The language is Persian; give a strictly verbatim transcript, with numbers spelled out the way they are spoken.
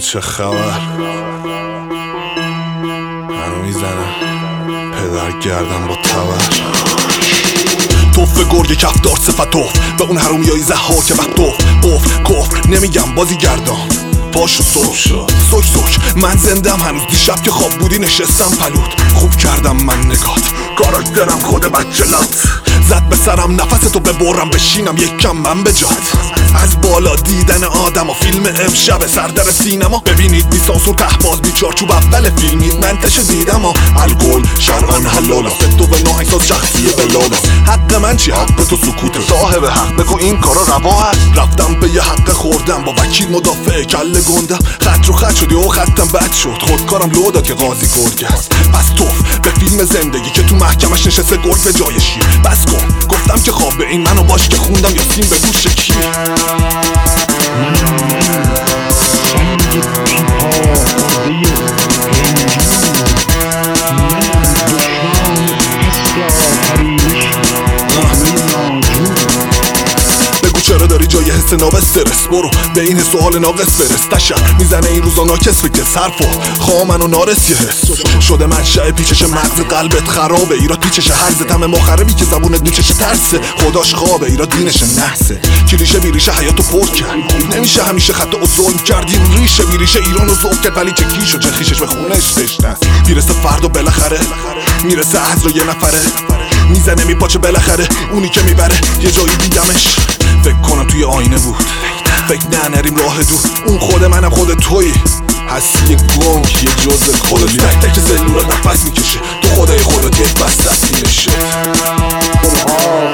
چه خبر؟ منو میزنم پدر گردم با تبر. توف گرگ کفدار صفت توف به اون حرومیای زها که وقت توف قف کف نمیگم بازی گردان پاشو سوک سوک سوک من زندم هنوز دیشب که خواب بودی نشستم پلود خوب کردم من نگات کاراکترم خود بچه لات زد به سرم نفستو ببرم بشینم یک کم من به جات از بالا دیدن آدم و فیلم امشب سردر سینما ببینید بی سانسور ته باز بی چارچوب اول فیلمید منتش دیدم و الکل شرعان حلال است تو به ناهنگساز شخصی بلال است حق من چی حق تو سکوت صاحب حق بگو این کارا روا هست رفتم به یه حق خوردم با وکیل مدافع کله گندم خط رو خط شدی و خطم بد شد خودکارم لو داد که قاضی گرگ است پس توف به فیلم زندگی که تو محکمش نشسته گرگ به جای شیر بس کن گفتم که خواب به این منو باش که خوندم یاسین به گوش کی چرا داری جای حس ناب استرس برو به این حس و حال ناقص برس تشم میزنه این روزا ناکس بکس حرف و خواه منو نارس یه حس شده منشأ پیچش مغز قلبت خرابه ایراد پیچش هرزت همه مخربی که زبونت میچش ترسه خداش خوابه ایراد دینش نحسه کلیشه بیریشه حیاتو پر کرد نمیشه همیشه خطا و ظلم کردی ریشه بیریشه ایرانو ذوق کرد ولی چه کیش و چه خیشش به خونش تشنست میرسه فردا بالاخره میرسه عزل و یه نفره میزنه میپاچه بالاخره اونی که میبره یه جایی دیدمش فکر کنم توی آینه بود فکر نه نریم راه دور اون خود منم خود تویی هستی یه گنگ یه جزء کلی تک تک سلولات نفس میکشه تو خدای خودت یک بس دستی نشه